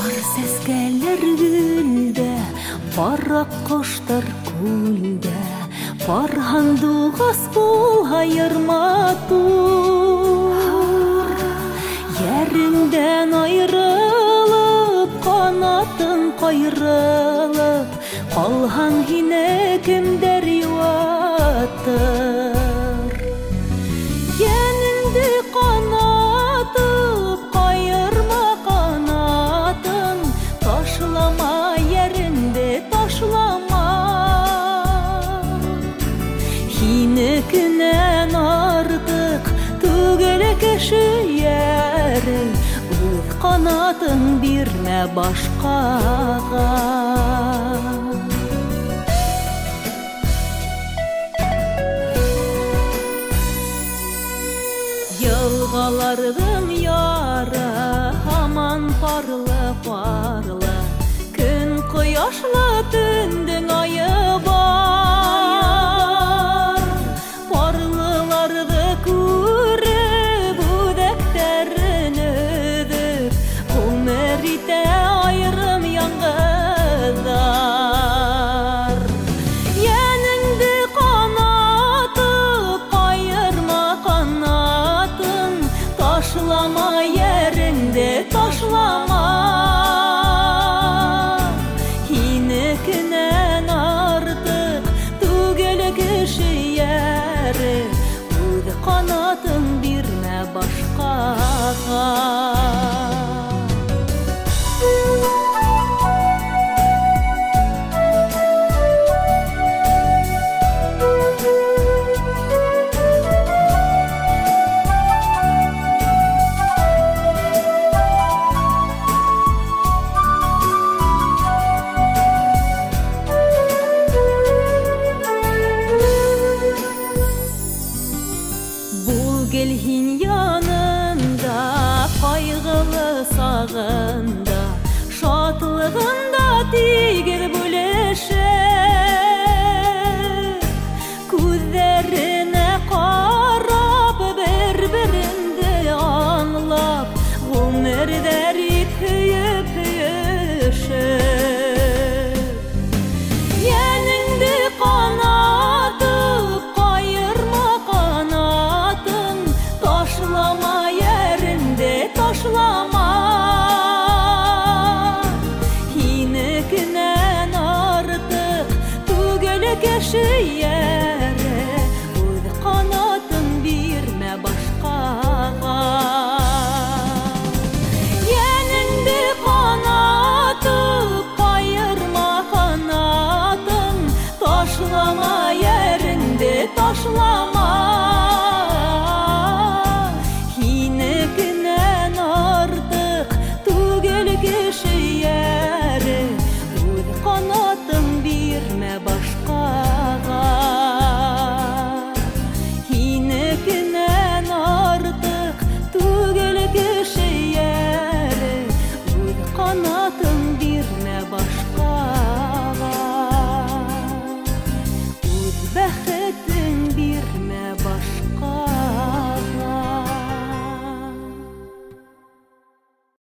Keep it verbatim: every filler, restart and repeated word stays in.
Сәскәләр гөлдә, парак коштар күлдә, пархан дугас булһа йырматур. Яреңдән айрылып, канатың кайрылып, калһаң һине кемдер юатыр. Янеңде канатып, кайырма канатын, ташлама яреңде, ташлама. Һинекенән артык түгел кеше ярең, үз канатын бирмә башкага. Елгаларның яры һаман парлы-парлы, көн кояшлы төндең айы бар. Парлыларны күреп, үдәктәрен өҙөп, ғүмер итә айрым яңғыҙҙар. Йәнеңде ҡанатып, ҡайырма ҡанатын, ташлама йәреңде, ташлама. Һинекенән артык түгел кеше йәре, үҙ ҡанатын бирмә башҡаға. Гел һин янында, ҡайғылы сағында, шатлығында тигеҙ бүлешеп. Күҙҙәренә ҡарап, бер-береңде аңлап, ғүмерҙәр ит һөйөп-һөйөшөп. Йәнеңде ҡанатып, ҡайырма ҡанатын, ташлама йәреңде, ташлама. Һинекенән артык түгел кеше йәре, үҙ ҡанатын бирмә башҡаға. Йәнеңде ҡанатып, ҡайырма ҡанатын, ташлама йәреңде, ташлама.